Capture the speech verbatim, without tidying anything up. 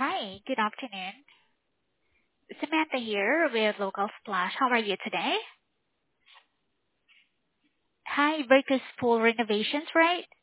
Hi, good afternoon. Samantha here with Local Splash. How are you today? Hi, Virtus Pool Renovations, right?